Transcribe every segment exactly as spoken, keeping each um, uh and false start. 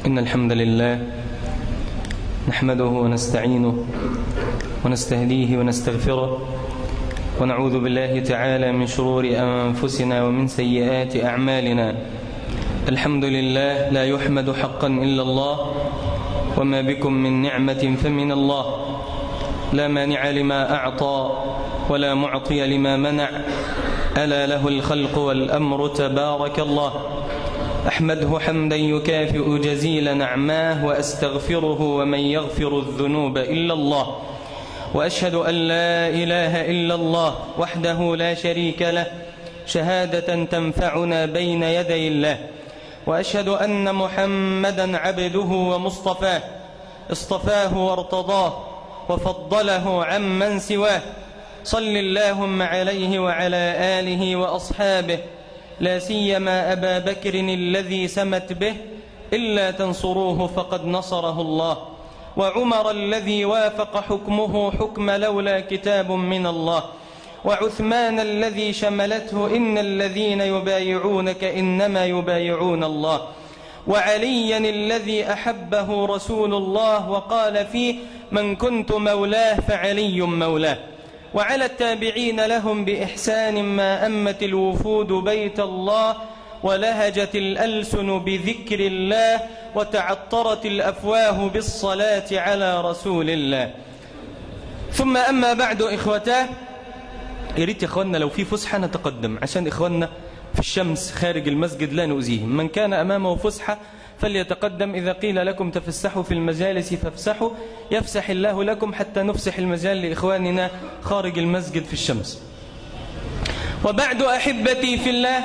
إن الحمد لله نحمده ونستعينه ونستهديه ونستغفره ونعوذ بالله تعالى من شرور أنفسنا ومن سيئات أعمالنا. الحمد لله لا يحمد حقا إلا الله، وما بكم من نعمة فمن الله، لا مانع لما أعطى ولا معطي لما منع، ألا له الخلق والأمر تبارك الله. أحمده حمدا يكافئ جزيل نعماه، وأستغفره ومن يغفر الذنوب إلا الله، وأشهد أن لا إله إلا الله وحده لا شريك له شهادة تنفعنا بين يدي الله، وأشهد أن محمدا عبده ومصطفاه اصطفاه وارتضاه وفضله عمن سواه. صل اللهم عليه وعلى آله وأصحابه، لا سيما أبا بكر الذي سمت به إلا تنصروه فقد نصره الله، وعمر الذي وافق حكمه حكم لولا كتاب من الله، وعثمان الذي شملته إن الذين يبايعونك إنما يبايعون الله، وعليا الذي أحبه رسول الله وقال فيه من كنت مولاه فعلي مولاه، وعلى التابعين لهم بإحسان ما أمت الوفود بيت الله، ولهجت الألسن بذكر الله، وتعطرت الأفواه بالصلاة على رسول الله. ثم أما بعد إخوتاه، يريد إخواننا لو في فسحة نتقدم عشان إخواننا في الشمس خارج المسجد لا نؤذيهم. من كان أمامه فسحة فليتقدم، إذا قيل لكم تفسحوا في المجالس فافسحوا يفسح الله لكم، حتى نفسح المجال لإخواننا خارج المسجد في الشمس. وبعد أحبتي في الله،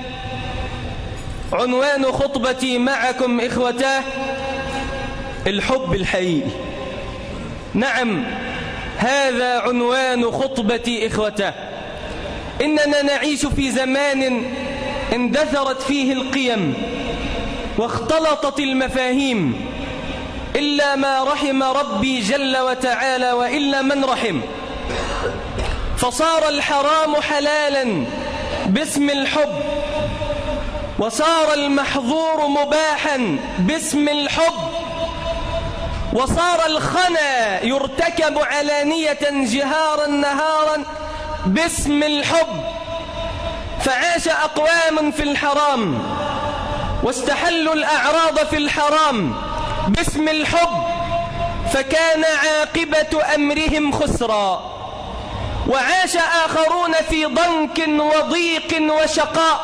عنوان خطبتي معكم إخوتاه الحب الحقيقي. نعم، هذا عنوان خطبتي إخوتاه. إننا نعيش في زمان اندثرت فيه القيم واختلطت المفاهيم، إلا ما رحم ربي جل وتعالى، وإلا من رحم، فصار الحرام حلالا باسم الحب، وصار المحظور مباحا باسم الحب، وصار الخنا يرتكب علانية جهارا نهارا باسم الحب. فعاش أقوام في الحرام واستحلوا الأعراض في الحرام باسم الحب، فكان عاقبة أمرهم خسرا. وعاش آخرون في ضنك وضيق وشقاء،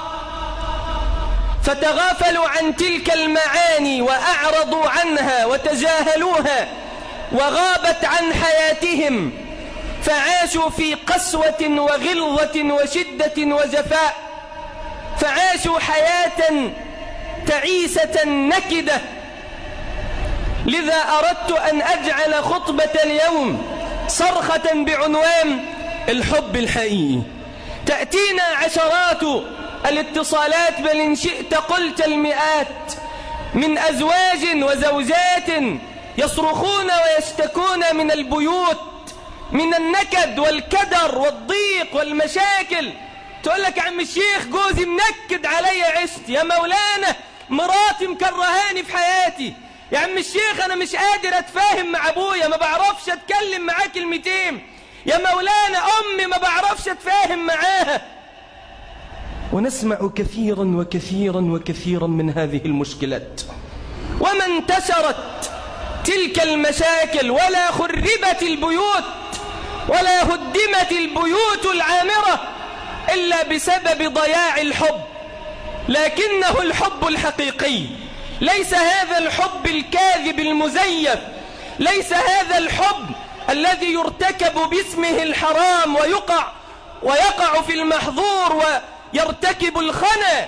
فتغافلوا عن تلك المعاني وأعرضوا عنها وتجاهلوها، وغابت عن حياتهم، فعاشوا في قسوة وغلظة وشدة وجفاء، فعاشوا حياة تعيسة نكدة. لذا أردت أن أجعل خطبة اليوم صرخة بعنوان الحب الحقيقي. تأتينا عشرات الاتصالات، بل إن شئت قلت المئات، من أزواج وزوجات يصرخون ويشتكون من البيوت، من النكد والكدر والضيق والمشاكل. تقول لك يا عم الشيخ جوزي منكد علي عشتي، يا مولانا مراتي مكرهاني في حياتي، يا عم الشيخ أنا مش قادر أتفاهم مع أبويا، ما بعرفش أتكلم معاه كلمتين، يا مولانا أمي ما بعرفش أتفاهم معاها. ونسمع كثيرا وكثيرا وكثيرا من هذه المشكلات. وما انتشرت تلك المشاكل ولا خربت البيوت ولا هدمت البيوت العامرة إلا بسبب ضياع الحب، لكنه الحب الحقيقي، ليس هذا الحب الكاذب المزيف، ليس هذا الحب الذي يرتكب باسمه الحرام ويقع ويقع في المحظور ويرتكب الخنا.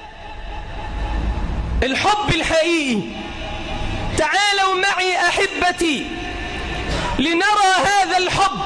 الحب الحقيقي. تعالوا معي أحبتي لنرى هذا الحب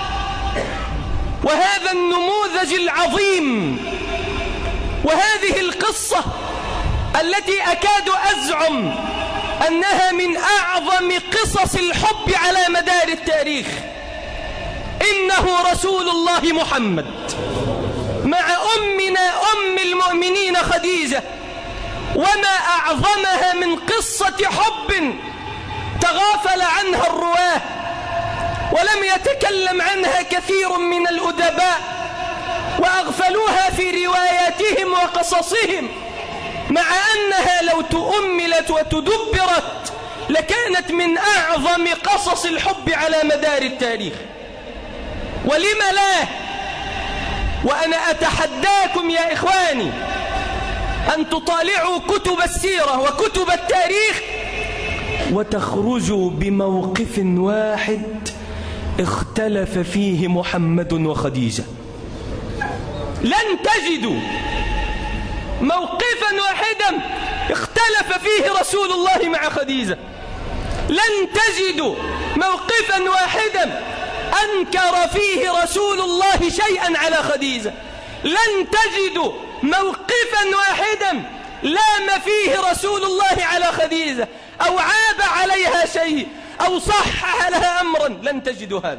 وهذا النموذج العظيم وهذه القصة التي أكاد أزعم أنها من أعظم قصص الحب على مدار التاريخ. إنه رسول الله محمد مع أمنا أم المؤمنين خديجة وما أعظمها من قصة حب تغافل عنها الرواه ولم يتكلم عنها كثير من الأدباء، وأغفلوها في رواياتهم وقصصهم، مع أنها لو تؤملت وتدبرت لكانت من أعظم قصص الحب على مدار التاريخ. ولم لا؟ وأنا أتحداكم يا إخواني أن تطالعوا كتب السيرة وكتب التاريخ وتخرجوا بموقف واحد اختلف فيه محمد وخديجة. لن تجدوا موقفا واحدا اختلف فيه رسول الله مع خديجة. لن تجدوا موقفا واحدا أنكر فيه رسول الله شيئا على خديجة. لن تجدوا موقفا واحدا لام فيه رسول الله على خديجة أو عاب عليها شيء أو صحح لها أمرا. لن تجدوا هذا.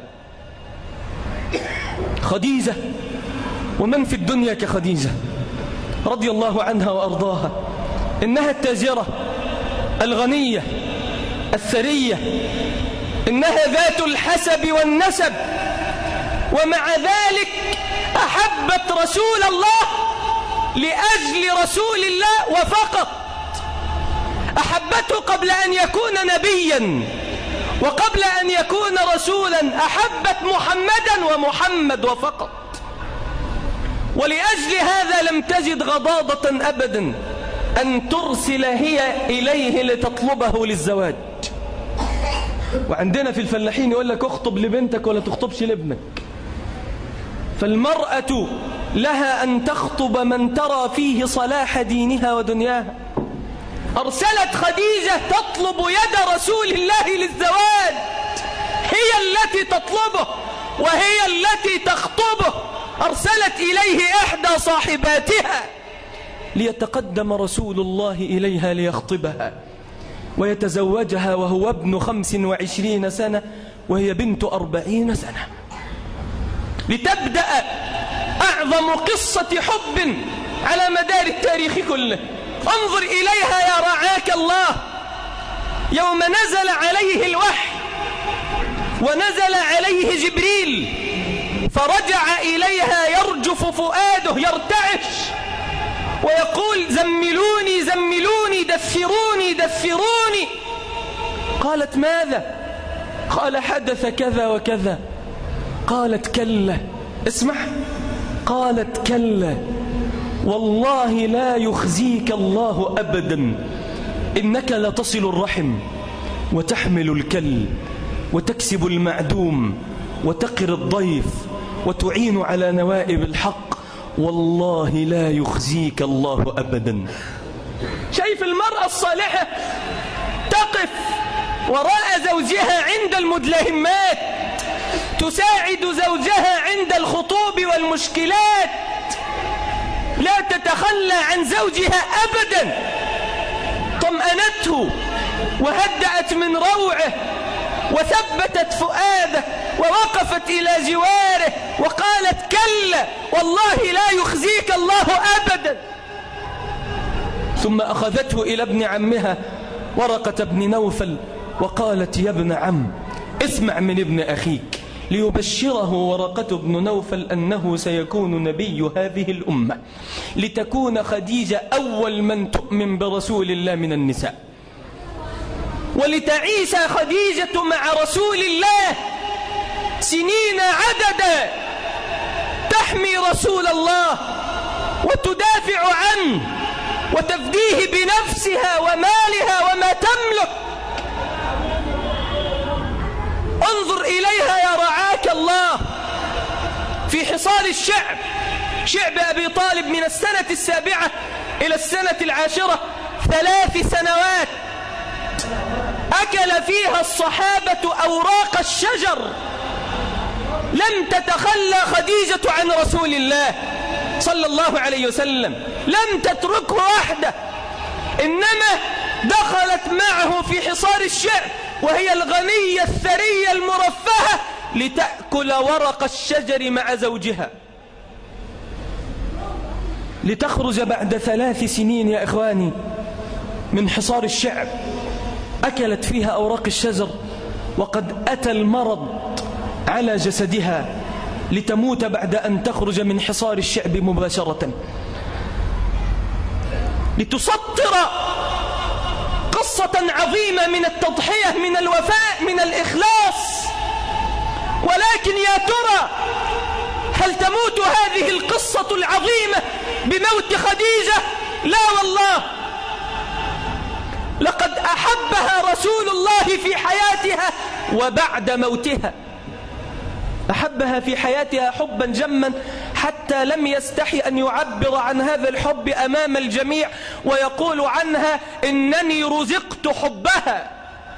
خديجة، ومن في الدنيا كخديجة رضي الله عنها وأرضاها، إنها التاجرة الغنية الثرية، إنها ذات الحسب والنسب، ومع ذلك أحبت رسول الله لأجل رسول الله وفقط. أحبته قبل أن يكون نبيا وقبل أن يكون رسولا، أحبت محمدا ومحمد وفقط. ولأجل هذا لم تجد غضاضة أبدا أن ترسل هي إليه لتطلبه للزواج. وعندنا في الفلاحين يقول لك اخطب لبنتك ولا تخطبش لابنك. فالمرأة لها أن تخطب من ترى فيه صلاح دينها ودنياها. أرسلت خديجة تطلب يد رسول الله للزواج، هي التي تطلبه وهي التي تخطبه. أرسلت إليه إحدى صاحباتها ليتقدم رسول الله إليها ليخطبها ويتزوجها وهو ابن خمس وعشرين سنة وهي بنت أربعين سنة، لتبدأ أعظم قصة حب على مدار التاريخ كله. انظر إليها يا رعاك الله، يوم نزل عليه الوحي ونزل عليه جبريل فرجع إليها يرجف فؤاده يرتعش ويقول زملوني زملوني دثروني دثروني. قالت ماذا؟ قال حدث كذا وكذا. قالت كلا، اسمع، قالت كلا والله لا يخزيك الله أبدا، إنك لتصل الرحم وتحمل الكل وتكسب المعدوم وتقر الضيف وتعين على نوائب الحق، والله لا يخزيك الله أبدا. شايف المرأة الصالحة تقف وراء زوجها عند المدلهمات، تساعد زوجها عند الخطوب والمشكلات، لا تتخلى عن زوجها أبدا. طمأنته وهدأت من روعه وثبتت فؤاده ووقفت إلى جواره وقالت كلا والله لا يخزيك الله أبدا. ثم أخذته إلى ابن عمها ورقة بن نوفل وقالت يا ابن عم اسمع من ابن أخيك، ليبشره ورقة بن نوفل أنه سيكون نبي هذه الأمة، لتكون خديجة أول من تؤمن برسول الله من النساء، ولتعيش خديجة مع رسول الله سنين عددا تحمي رسول الله وتدافع عنه وتفديه بنفسها ومالها وما تملك. انظر إليها يا رعاك الله في حصار الشعب، شعب أبي طالب من السنة السابعة إلى السنة العاشرة، ثلاث سنوات أكل فيها الصحابة أوراق الشجر، لم تتخلى خديجة عن رسول الله صلى الله عليه وسلم، لم تتركه وحده، إنما دخلت معه في حصار الشعب وهي الغنية الثرية المرفهة لتأكل ورق الشجر مع زوجها، لتخرج بعد ثلاث سنين يا إخواني من حصار الشعب أكلت فيها أوراق الشجر، وقد أتى المرض على جسدها لتموت بعد أن تخرج من حصار الشعب مباشرة، لتسطر قصة عظيمة من التضحية، من الوفاء، من الإخلاص. ولكن يا ترى هل تموت هذه القصة العظيمة بموت خديجة؟ لا والله، لقد أحبها رسول الله في حياتها وبعد موتها. أحبها في حياتها حبا جما حتى لم يستحي أن يعبر عن هذا الحب أمام الجميع، ويقول عنها إنني رزقت حبها،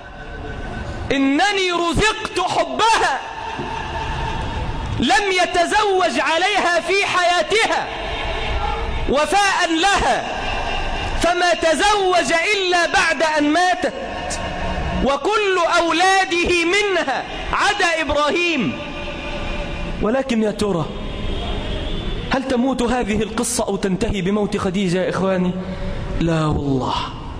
إنني رزقت حبها. لم يتزوج عليها في حياتها وفاء لها، فما تزوج إلا بعد أن ماتت، وكل أولاده منها عدا إبراهيم. ولكن يا ترى هل تموت هذه القصة أو تنتهي بموت خديجة يا إخواني؟ لا والله،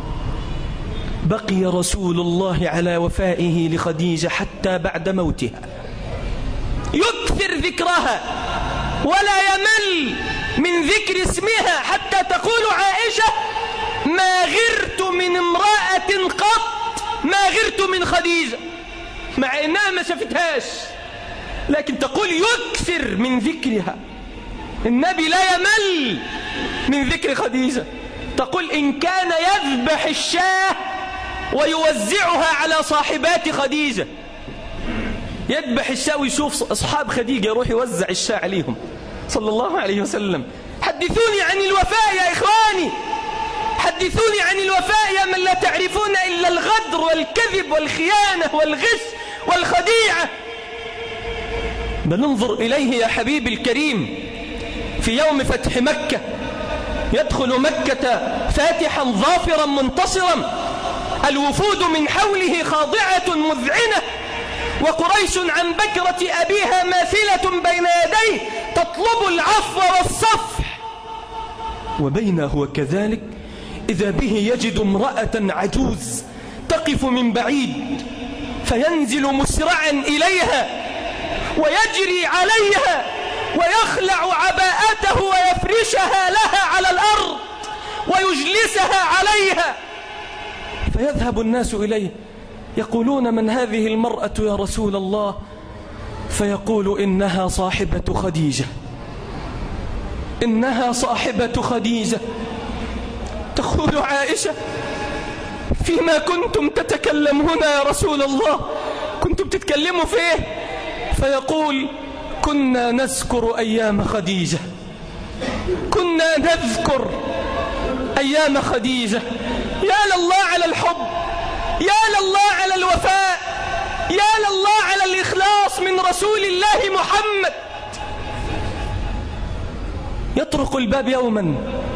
بقي رسول الله على وفائه لخديجة حتى بعد موتها، يكثر ذكرها ولا يمل من ذكر اسمها، حتى تقول عائشة ما غرت من امرأة قط ما غرت من خديجة، مع إنها ما شفتهاش، لكن تقول يكثر من ذكرها. النبي لا يمل من ذكر خديجة. تقول إن كان يذبح الشاة ويوزعها على صاحبات خديجة، يذبح الشاة ويشوف أصحاب خديجة يروح يوزع الشاة عليهم صلى الله عليه وسلم. حدثوني عن الوفاء يا إخواني، حدثوني عن الوفاء يا من لا تعرفون إلا الغدر والكذب والخيانة والغش والخديعة. بل انظر إليه يا حبيبي الكريم في يوم فتح مكة، يدخل مكة فاتحا ظافرا منتصرا، الوفود من حوله خاضعة مذعنة، وقريش عن بكرة أبيها ماثلة بين يديه تطلب العفو والصفح. وبينه وكذلك إذا به يجد امرأة عجوز تقف من بعيد، فينزل مسرعا إليها ويجري عليها ويخلع عباءته ويفرشها لها على الأرض ويجلسها عليها، فيذهب الناس إليه يقولون من هذه المرأة يا رسول الله؟ فيقول إنها صاحبة خديجة، إنها صاحبة خديجة. تقول عائشة فيما كنتم تتكلمون يا رسول الله؟ كنتم تتكلموا فيه؟ فيقول كنا نذكر أيام خديجة، كنا نذكر أيام خديجة. يا لله على الحب، يا لله على الوفاء، يا لله على الإخلاص من رسول الله محمد. يطرق الباب يوما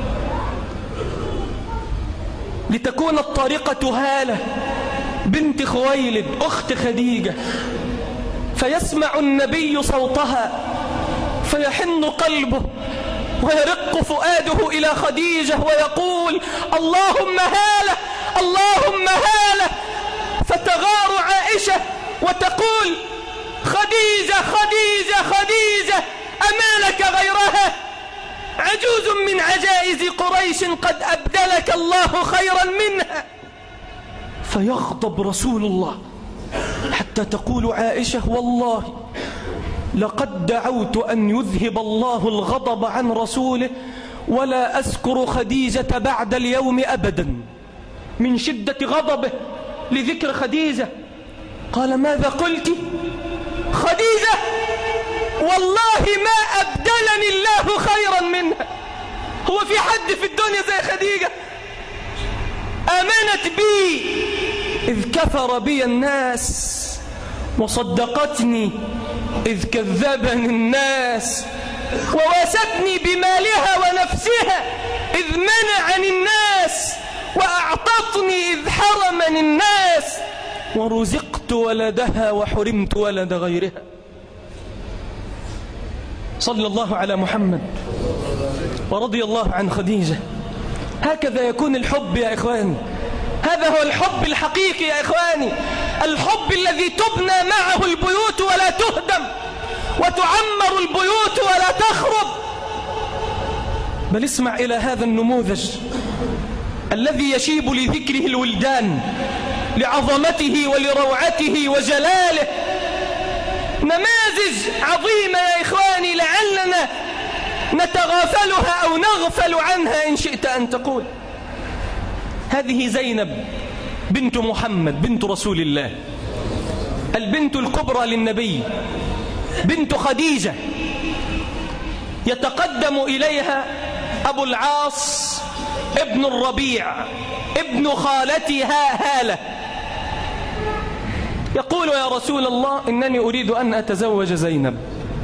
لتكون الطارقة هالة بنت خويلد أخت خديجة، فيسمع النبي صوتها فيحن قلبه ويرق فؤاده إلى خديجة ويقول اللهم هالة اللهم هالة. فتغار عائشة وتقول خديجة خديجة خديجة أما لك غيرها؟ عجوز من عجائز قريش قد أبدلك الله خيرا منها. فيغضب رسول الله حتى تقول عائشة والله لقد دعوت أن يذهب الله الغضب عن رسوله ولا أذكر خديجة بعد اليوم أبدا، من شدة غضبه لذكر خديجة. قال ماذا قلت؟ خديجة والله ما أبدلني الله خيرا منها. هو في حد في الدنيا زي خديجة؟ آمنت بي إذ كفر بي الناس، وصدقتني إذ كذبني الناس، وواستني بمالها ونفسها إذ منعني الناس، وأعطتني إذ حرمني الناس، ورزقت ولدها وحرمت ولد غيرها. صلى الله على محمد ورضي الله عن خديجة. هكذا يكون الحب يا إخوان، هذا هو الحب الحقيقي يا إخواني، الحب الذي تبنى معه البيوت ولا تهدم، وتعمر البيوت ولا تخرب. بل اسمع إلى هذا النموذج الذي يشيب لذكره الولدان، لعظمته ولروعته وجلاله. نماذج عظيمة يا إخواني لعلنا نتغافلها أو نغفل عنها إن شئت أن تقول. هذه زينب بنت محمد بنت رسول الله، البنت الكبرى للنبي، بنت خديجة. يتقدم إليها أبو العاص ابن الربيع ابن خالتها هالة، يقول يا رسول الله إنني أريد أن أتزوج زينب.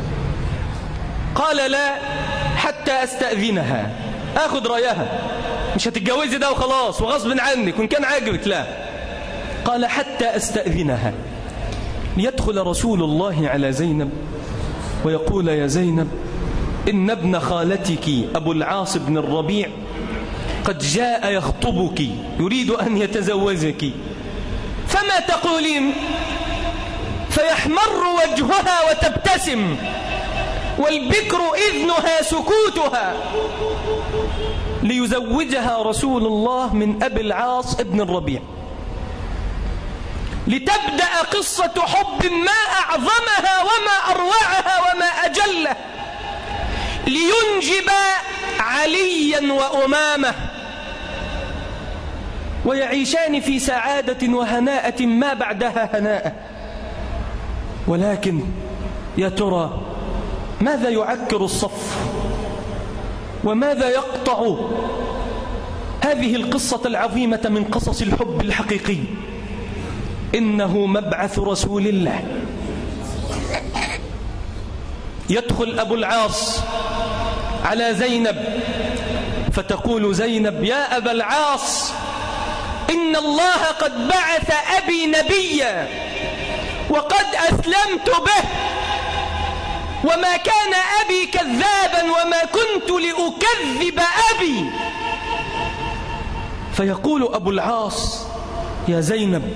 قال لا حتى أستأذنها، أخذ رأيها، مش هتتجوزي ده وخلاص وغصب عنك وإن كان عاجبك، لا. قال حتى أستأذنها. ليدخل رسول الله على زينب ويقول يا زينب إن ابن خالتك أبو العاص بن الربيع قد جاء يخطبك يريد أن يتزوجك، فما تقولين؟ فيحمر وجهها وتبتسم، والبكر إذنها سكوتها، ليزوجها رسول الله من أبي العاص ابن الربيع، لتبدأ قصة حب ما أعظمها وما أروعها وما أجله، لينجب عليا وأمامة ويعيشان في سعادة وهناءة ما بعدها هناءة. ولكن يا ترى ماذا يعكر الصف وماذا يقطع هذه القصة العظيمة من قصص الحب الحقيقي؟ إنه مبعث رسول الله. يدخل أبو العاص على زينب فتقول زينب يا أبا العاص إن الله قد بعث أبي نبيا وقد أسلمت به، وما كان أبي كذابا وما كنت لأكذب أبي. فيقول أبو العاص يا زينب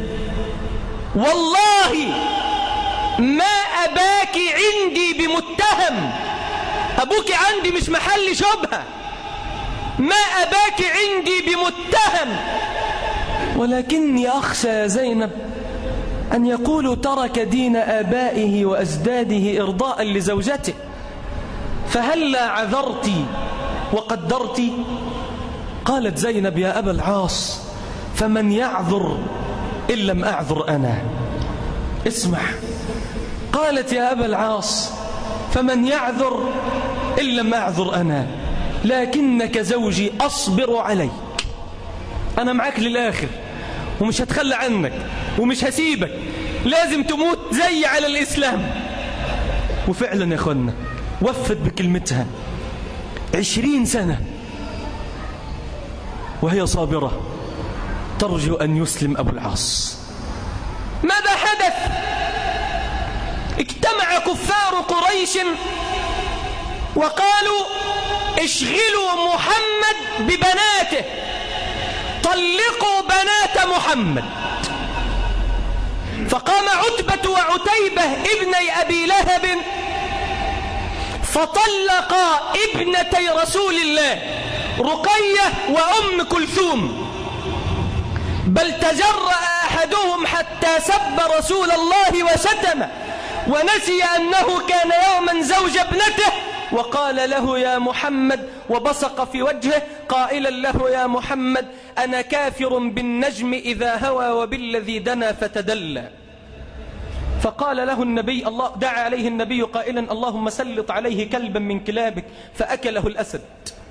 والله ما أباك عندي بمتهم، أبوك عندي مش محل شبهة، ما أباك عندي بمتهم، ولكني أخشى يا زينب أن يقولوا ترك دين آبائه وأجداده إرضاء لزوجته، فهلا عذرت وقدرت؟ قالت زينب يا أبا العاص فمن يعذر إن لم أعذر أنا. اسمع، قالت يا أبا العاص فمن يعذر إن لم أعذر أنا، لكنك زوجي أصبر عليك، أنا معك للآخر ومش هتخلى عنك ومش هسيبك، لازم تموت زي على الإسلام. وفعلا يا أخوانا وفت بكلمتها عشرين سنة وهي صابرة ترجو أن يسلم أبو العاص. ماذا حدث؟ اجتمع كفار قريش وقالوا اشغلوا محمد ببناته، طلقوا بنات محمد. فقام عتبة وعتيبة ابني أبي لهب فطلقا ابنتي رسول الله رقية وأم كلثوم، بل تجرأ أحدهم حتى سب رسول الله وشتمه، ونسي أنه كان يوما زوج ابنته، وقال له يا محمد وبصق في وجهه قائلا له يا محمد أنا كافر بالنجم إذا هوى وبالذي دنا فتدلى. فقال له النبي الله دعا عليه النبي قائلا اللهم سلط عليه كلبا من كلابك فأكله الأسد.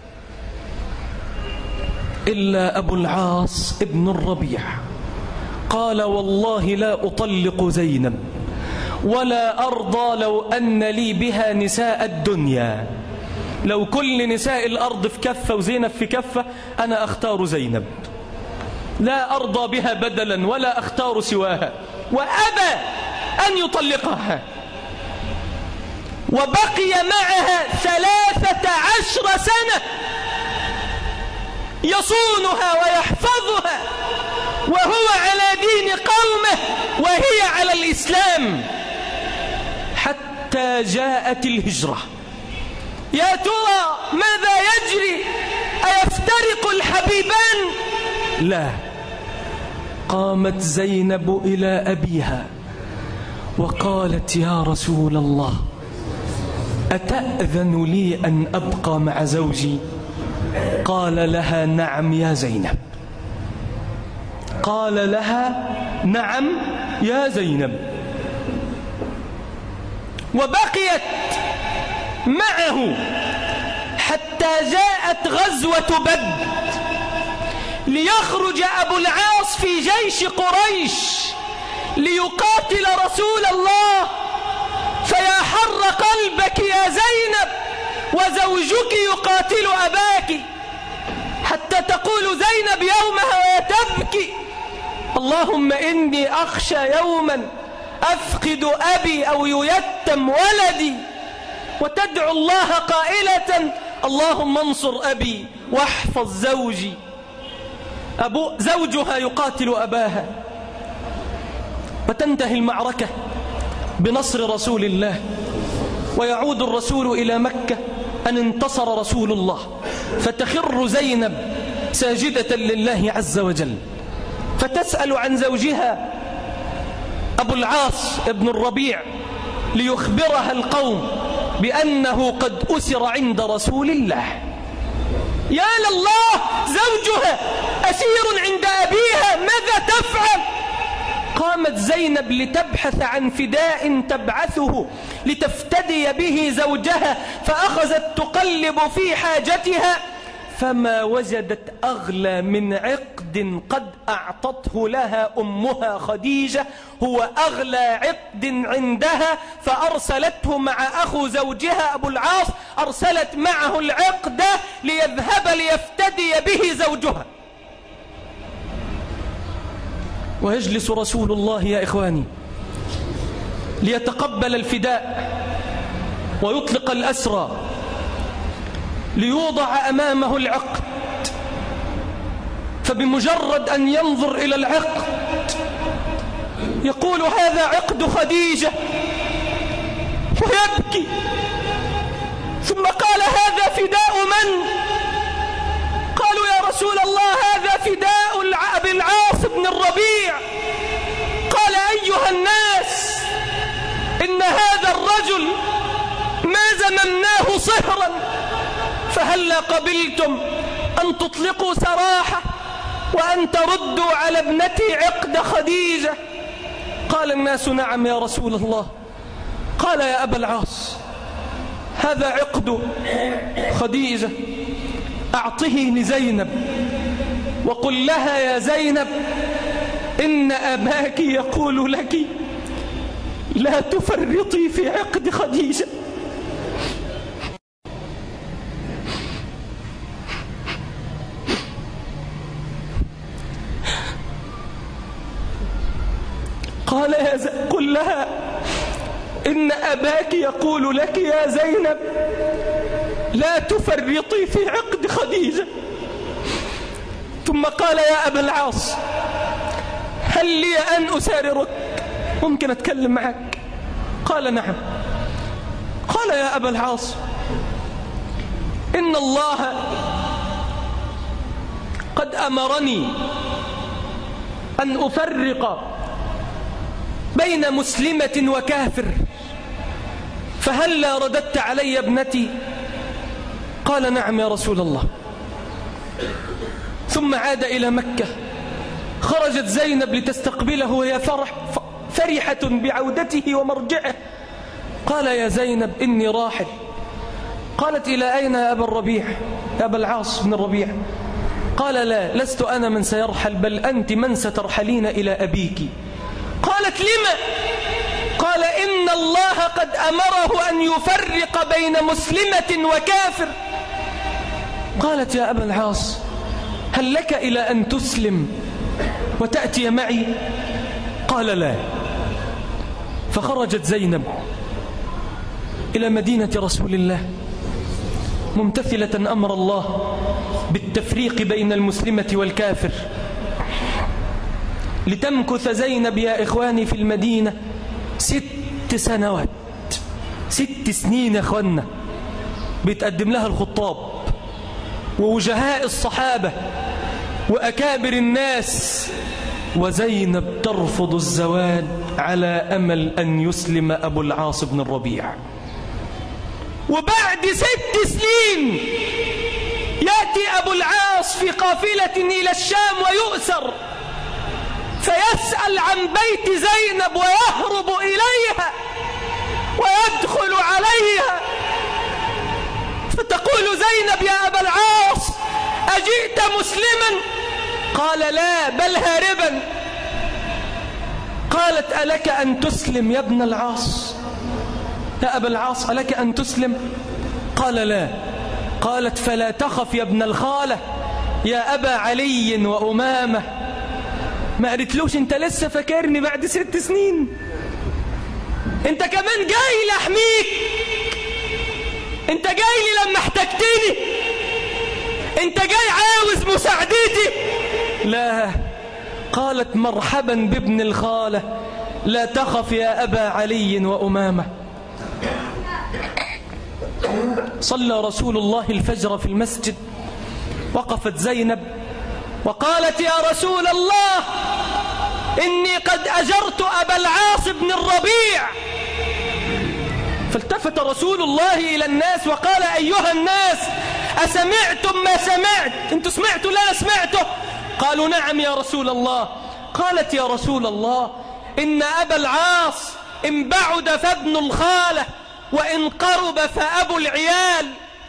إلا أبو العاص ابن الربيع قال والله لا أطلق زينب ولا أرضى لو أن لي بها نساء الدنيا، لو كل نساء الأرض في كفة وزينب في كفة أنا أختار زينب، لا أرضى بها بدلا ولا أختار سواها، وأبى أن يطلقها. وبقي معها ثلاثة عشر سنة يصونها ويحفظها الإسلام حتى جاءت الهجرة. يا ترى ماذا يجري؟ أيفترق الحبيبان؟ لا. قامت زينب إلى أبيها وقالت: يا رسول الله، أتأذن لي أن أبقى مع زوجي؟ قال لها: نعم يا زينب. قال لها: نعم يا زينب. وبقيت معه حتى جاءت غزوة بدر ليخرج أبو العاص في جيش قريش ليقاتل رسول الله. فيا حر قلبك يا زينب، وزوجك يقاتل أباك، حتى تقول زينب يومها وهي تبكي: اللهم إني أخشى يوما أفقد أبي أو ييتم ولدي، وتدعو الله قائلة: اللهم انصر أبي واحفظ زوجي. أبو زوجها يقاتل أباها، وتنتهي المعركة بنصر رسول الله، ويعود الرسول إلى مكة أن انتصر رسول الله، فتخر زينب ساجدة لله عز وجل، فتسأل عن زوجها أبو العاص ابن الربيع ليخبرها القوم بأنه قد أسر عند رسول الله. يا لله، زوجها أسير عند أبيها، ماذا تفعل؟ قامت زينب لتبحث عن فداء تبعثه لتفتدي به زوجها، فأخذت تقلب في حاجتها فما وجدت أغلى من عقد قد أعطته لها أمها خديجة، هو أغلى عقد عندها، فأرسلته مع أخو زوجها أبو العاص، أرسلت معه العقد ليذهب ليفتدي به زوجها. ويجلس رسول الله يا إخواني ليتقبل الفداء ويطلق الأسرى، ليوضع أمامه العقد، فبمجرد أن ينظر إلى العقد يقول: هذا عقد خديجة، ويبكي. ثم قال: هذا فداء من؟ قالوا: يا رسول الله، هذا فداء أبي العاص بن الربيع. قال: أيها الناس، إن هذا الرجل ما زممناه صهرا، فهلا قبلتم أن تطلقوا سراحة وأن تردوا على ابنتي عقد خديجة؟ قال الناس: نعم يا رسول الله. قال: يا أبا العاص، هذا عقد خديجة، أعطه لزينب وقل لها: يا زينب، إن أباك يقول لك لا تفرطي في عقد خديجة. قال: يا ز... قل لها إن أباك يقول لك يا زينب لا تفرطي في عقد خديجة. ثم قال: يا أبا العاص، هل لي أن أساررك؟ ممكن أتكلم معك؟ قال: نعم. قال: يا أبا العاص، إن الله قد أمرني أن أفرق بين مسلمة وكافر، فهل لا رددت علي ابنتي؟ قال: نعم يا رسول الله. ثم عاد إلى مكة، خرجت زينب لتستقبله وهي فرح فرحة بعودته ومرجعه. قال: يا زينب، إني راحل. قالت: إلى أين يا أبا الربيع، يا أبا العاص بن الربيع؟ قال: لا، لست أنا من سيرحل، بل أنت من سترحلين إلى أبيك. قالت: لما؟ قال: إن الله قد أمره أن يفرق بين مسلمة وكافر. قالت: يا أبا العاص، هل لك إلى أن تسلم وتأتي معي؟ قال: لا. فخرجت زينب إلى مدينة رسول الله ممتثلة أمر الله بالتفريق بين المسلمة والكافر، لتمكث زينب يا إخواني في المدينة ست سنوات ست سنين يا أخوانا بيتقدم لها الخطاب ووجهاء الصحابة وأكابر الناس، وزينب ترفض الزواج على أمل أن يسلم أبو العاص بن الربيع. وبعد ست سنين يأتي أبو العاص في قافلة إلى الشام ويؤسر، فيسأل عن بيت زينب ويهرب إليها ويدخل عليها، فتقول زينب يا أبا العاص أجئت مسلما؟ قال لا بل هاربا. قالت ألك أن تسلم يا ابن العاص؟ يا أبا العاص ألك أن تسلم؟ قال لا. قالت فلا تخف يا ابن الخالة يا أبا علي وأمامة. ما قالتلوش أنت لسه فاكرني بعد ست سنين؟ أنت كمان جاي لأحميك؟ أنت جاي لي لما احتجتني؟ أنت جاي عاوز مساعدتي؟ لا. قالت مرحبا بابن الخالة، لا تخف يا أبا علي وأمامة. صلى رسول الله الفجر في المسجد، وقفت زينب وقالت يا رسول الله إني قد أجرت أبا العاص بن الربيع. فالتفت رسول الله إلى الناس وقال أيها الناس أسمعتم ما سمعت؟ أنتم سمعتوا لا سمعته؟ قالوا نعم يا رسول الله. قالت يا رسول الله إن أبا العاص إن بعد فابن الخالة وإن قرب فأبو العيال.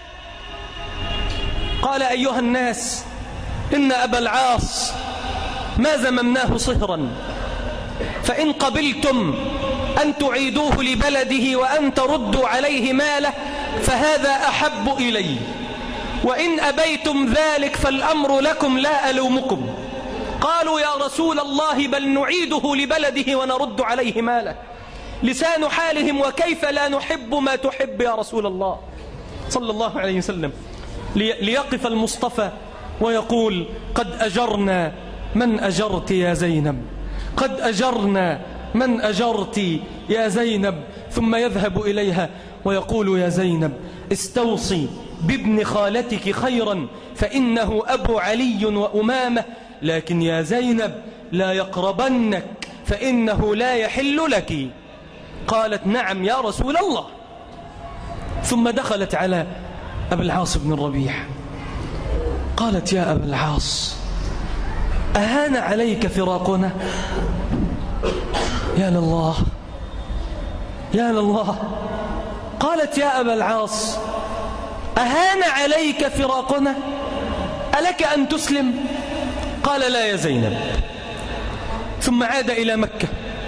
قال أيها الناس إن أبا العاص ما زممناه صهرا، فإن قبلتم أن تعيدوه لبلده وأن تردوا عليه ماله فهذا أحب إلي، وإن أبيتم ذلك فالأمر لكم لا ألومكم. قالوا يا رسول الله بل نعيده لبلده ونرد عليه ماله. لسان حالهم وكيف لا نحب ما تحب يا رسول الله صلى الله عليه وسلم. ليقف المصطفى ويقول قد أجرنا من أجرت يا زينب، قد أجرنا من أجرت يا زينب. ثم يذهب إليها ويقول يا زينب استوصي بابن خالتك خيرا فإنه أبو علي وأمامة، لكن يا زينب لا يقربنك فإنه لا يحل لك. قالت نعم يا رسول الله. ثم دخلت على أبي العاص بن الربيع قالت يا أبا العاص أهان عليك فراقنا؟ يا لله يا لله. قالت يا أبا العاص أهان عليك فراقنا؟ ألك أن تسلم؟ قال لا يا زينب. ثم عاد إلى مكة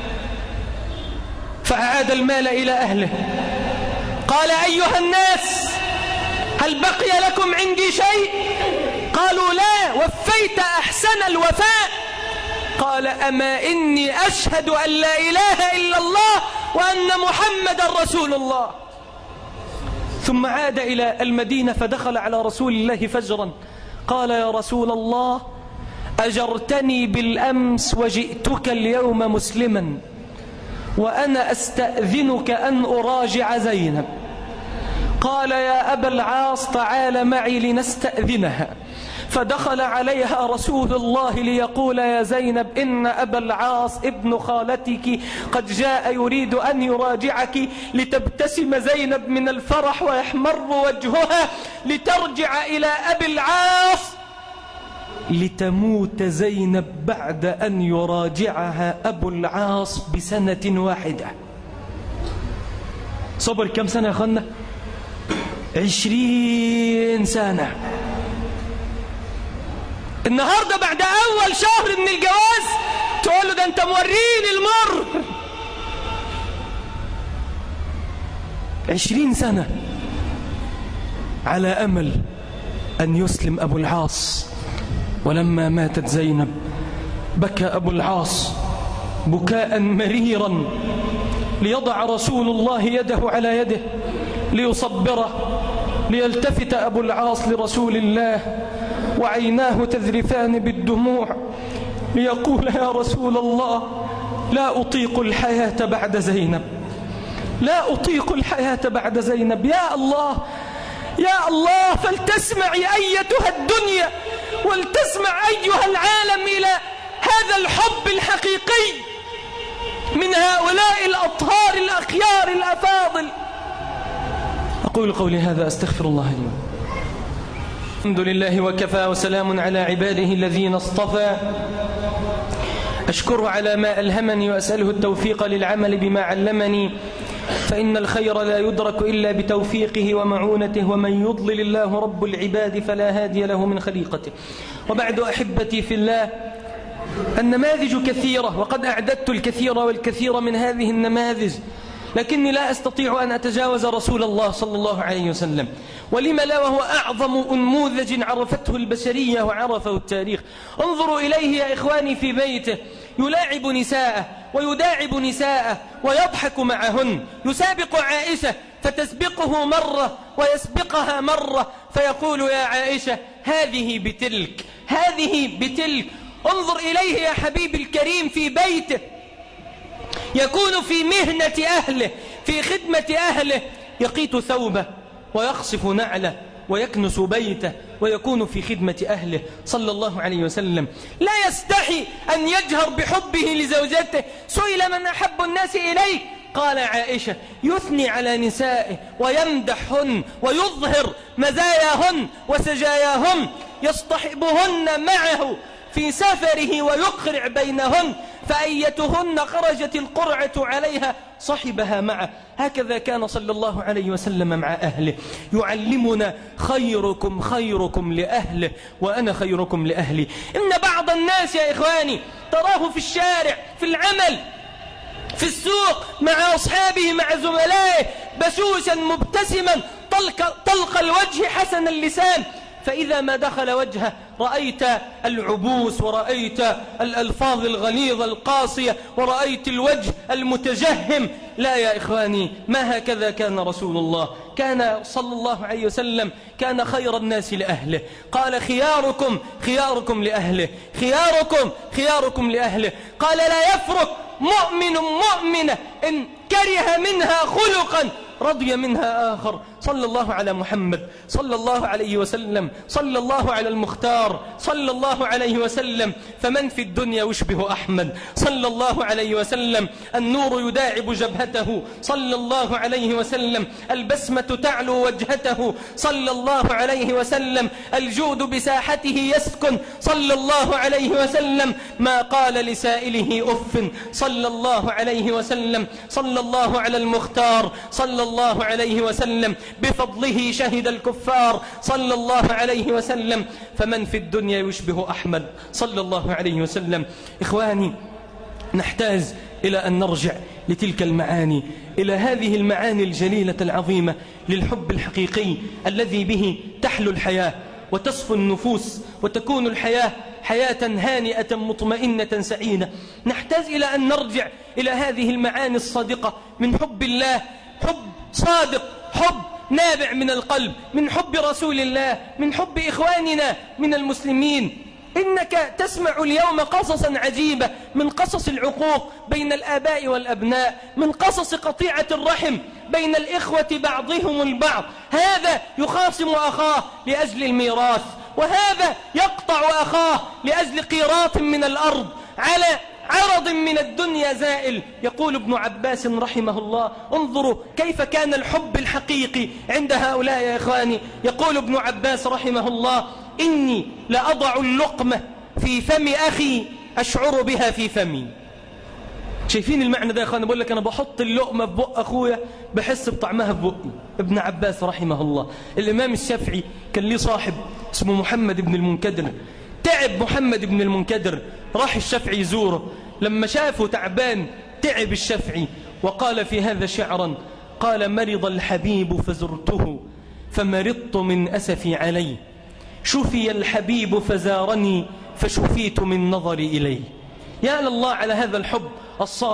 فأعاد المال إلى أهله. قال أيها الناس هل بقي لكم عندي شيء؟ قالوا لا، وفيت أحسن الوفاء. قال أما إني أشهد أن لا إله إلا الله وأن محمد رسول الله. ثم عاد إلى المدينة فدخل على رسول الله فجرا قال يا رسول الله أجرتني بالأمس وجئتك اليوم مسلما، وأنا أستأذنك أن أراجع زينب. قال يا أبا العاص تعال معي لنستأذنها. فدخل عليها رسول الله ليقول يا زينب إن أبا العاص ابن خالتك قد جاء يريد أن يراجعك. لتبتسم زينب من الفرح ويحمر وجهها لترجع إلى أبي العاص، لتموت زينب بعد أن يراجعها أبو العاص بسنة واحدة. صبر كم سنة يا خلنا؟ عشرين سنة. النهاردة بعد أول شهر من الجواز تقول له ده أنت موريني المر. عشرين سنة على أمل أن يسلم أبو العاص. ولما ماتت زينب بكى أبو العاص بكاء مريرا، ليضع رسول الله يده على يده ليصبره، ليلتفت أبو العاص لرسول الله وعيناه تذرفان بالدموع ليقول يا رسول الله لا أطيق الحياة بعد زينب، لا أطيق الحياة بعد زينب. يا الله يا الله، فلتسمعي أيتها الدنيا ولتسمع أيها العالم إلى هذا الحب الحقيقي من هؤلاء الأطهار الأخيار الأفاضل. أقول قولي هذا، أستغفر الله لي. الحمد لله وكفى، وسلام على عباده الذين اصطفى. أشكره على ما ألهمني وأسأله التوفيق للعمل بما علمني، فإن الخير لا يدرك إلا بتوفيقه ومعونته، ومن يضلل الله رب العباد فلا هادي له من خليقته. وبعد أحبتي في الله، النماذج كثيرة، وقد أعددت الكثير والكثير من هذه النماذج، لكني لا أستطيع أن أتجاوز رسول الله صلى الله عليه وسلم. ولم لا، وهو أعظم أنموذج عرفته البشرية وعرفه التاريخ. انظروا إليه يا إخواني في بيته، يلاعب نساءه ويداعب نساءه ويضحك معهن، يسابق عائشة فتسبقه مرة ويسبقها مرة، فيقول يا عائشة هذه بتلك هذه بتلك. انظر إليه يا حبيبي الكريم في بيته، يكون في مهنة أهله، في خدمة أهله، يقيت ثوبه ويخصف نعله ويكنس بيته ويكون في خدمة أهله صلى الله عليه وسلم. لا يستحي أن يجهر بحبه لزوجته. سئل من أحب الناس إليه، قال عائشة، يثني على نسائه ويمدحهن ويظهر مزاياهن وسجاياهن، يصطحبهن معه في سفره ويقرع بينهن، فأيتهن خرجت القرعة عليها صحبها معه. هكذا كان صلى الله عليه وسلم مع أهله، يعلمنا خيركم خيركم لأهله وأنا خيركم لأهلي. إن بعض الناس يا إخواني تراه في الشارع، في العمل، في السوق، مع أصحابه، مع زملائه، بشوشا مبتسما، طلق, طلق الوجه، حسن اللسان، فإذا ما دخل وجهه رأيت العبوس، ورأيت الألفاظ الغليظة القاسية، ورأيت الوجه المتجهم. لا يا إخواني، ما هكذا كان رسول الله. كان صلى الله عليه وسلم كان خير الناس لأهله. قال خياركم خياركم لأهله، خياركم خياركم لأهله. قال لا يفرق مؤمن مؤمنة إن كره منها خلقا رضي منها آخر. صلى الله على محمد صلى الله عليه وسلم، صلى الله على المختار صلى الله عليه وسلم. فمن في الدنيا يشبه أحمد صلى الله عليه وسلم؟ النور يداعب جبهته صلى الله عليه وسلم، البسمة تعلو وجهته صلى الله عليه وسلم، الجود بساحته يسكن صلى الله عليه وسلم، ما قال لسائله أف صلى الله عليه وسلم. صلى الله على المختار صلى الله عليه وسلم، بفضله شهد الكفار صلى الله عليه وسلم. فمن في الدنيا يشبه أحمد صلى الله عليه وسلم؟ إخواني، نحتاج إلى أن نرجع لتلك المعاني، إلى هذه المعاني الجليلة العظيمة للحب الحقيقي الذي به تحلو الحياة وتصفو النفوس وتكون الحياة حياة هانئة مطمئنة سعيدة. نحتاج إلى أن نرجع إلى هذه المعاني الصادقة من حب الله، حب صادق، حب نابع من القلب، من حب رسول الله، من حب إخواننا من المسلمين. إنك تسمع اليوم قصصا عجيبة من قصص العقوق بين الآباء والأبناء، من قصص قطيعة الرحم بين الإخوة بعضهم البعض. هذا يخاصم أخاه لأجل الميراث، وهذا يقطع أخاه لأجل قيراط من الأرض على عرض من الدنيا زائل. يقول ابن عباس رحمه الله، انظروا كيف كان الحب الحقيقي عند هؤلاء يا إخواني. يقول ابن عباس رحمه الله، إني لأضع اللقمة في فم أخي أشعر بها في فمي. شايفين المعنى ده يا إخواني؟ بقول لك أنا بحط اللقمة في بق أخويا بحس بطعمها في بقي. ابن عباس رحمه الله. الإمام الشافعي كان ليه صاحب اسمه محمد بن المنكدر. تعب محمد بن المنكدر، راح الشافعي يزوره، لما شافه تعبان تعب الشافعي وقال في هذا شعرا، قال مرض الحبيب فزرته فمرضت من أسفي عليه، شفي الحبيب فزارني فشفيت من نظري إليه. يا لله على هذا الحب الصادق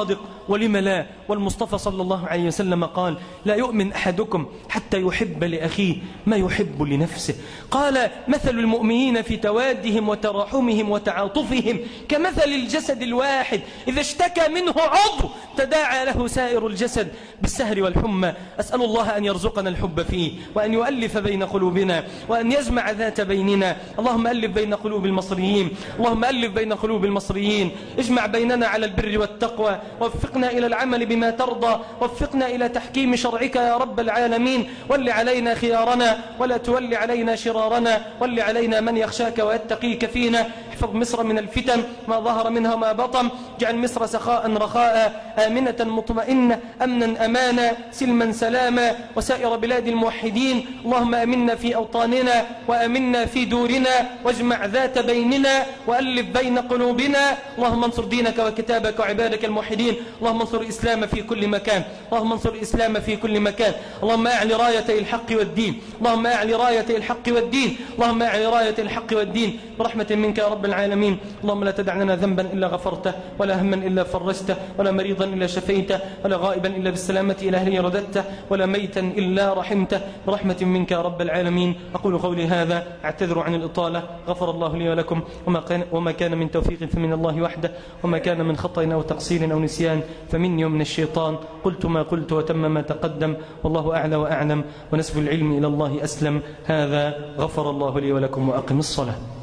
ولم لا؟ والمصطفى صلى الله عليه وسلم قال لا يؤمن أحدكم حتى يحب لأخيه ما يحب لنفسه. قال مثل المؤمنين في توادهم وتراحمهم وتعاطفهم كمثل الجسد الواحد إذا اشتكى منه عضو تداعى له سائر الجسد بالسهر والحمى. أسأل الله أن يرزقنا الحب فيه وأن يؤلف بين قلوبنا وأن يجمع ذات بيننا. اللهم ألف بين قلوب المصريين، اللهم ألف بين قلوب المصريين، اجمع بيننا على البر والتقوى، وفقنا إلى العمل بما ترضى، وفقنا إلى تحكيم شرعك يا رب العالمين. ول علينا خيارنا ولا تول علينا شرارنا، ول علينا من يخشاك ويتقيك فينا. احفظ مصر من الفتن ما ظهر منها ما بطن، اجعل مصر سخاء رخاء آمنة مطمئنة أمنا أمانا سلما سلاما، وسائر بلاد الموحدين. اللهم أمنا في أوطاننا وأمنا في دورنا، واجمع ذات بيننا وألف بين قلوبنا. اللهم انصر دينك وكتابك وعبادك الموحدين. اللهم انصر الإسلام في كل مكان، اللهم انصر الإسلام في كل مكان. اللهم أعلي راية الحق والدين، اللهم أعلي راية الحق والدين، اللهم أعلي راية الحق والدين برحمة منك يا رب العالمين. اللهم لا تدع لنا ذنبا إلا غفرته، ولا هما إلا فرجته، ولا مريضا إلا شفيته، ولا غائبا إلا بالسلامة إلى أهله رددته، ولا ميتا إلا رحمته برحمة منك يا رب العالمين. أقول قولي هذا، أعتذر عن الإطالة، غفر الله لي ولكم، وما كان, وما كان من توفيق فمن الله وحده، وما كان من خطأ أو تقصير أو نسيان فمني ومن الشيطان. قلت ما قلت وتم ما تقدم، والله أعلى وأعلم، ونسب العلم إلى الله أسلم. هذا غفر الله لي ولكم، وأقم الصلاة.